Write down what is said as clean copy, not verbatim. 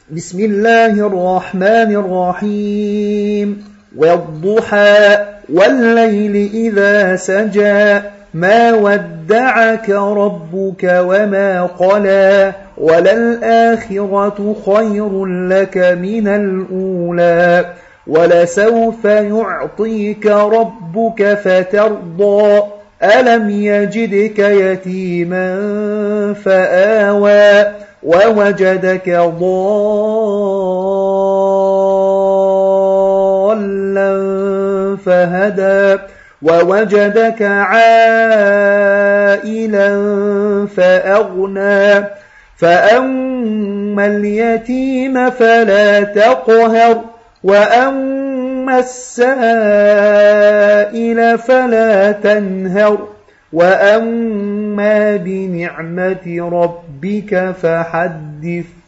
بسم الله الرحمن الرحيم والضحى والليل إذا سجى ما ودعك ربك وما قلى وللآخرة خير لك من الأولى ولسوف يعطيك ربك فترضى ألم يجدك يتيما فآوى ووجدك ضالا فهدى ووجدك عائلا فأغنى فأما اليتيم فلا تقهر وأما السائل فلا تنهر وأما بنعمة ربك فحدث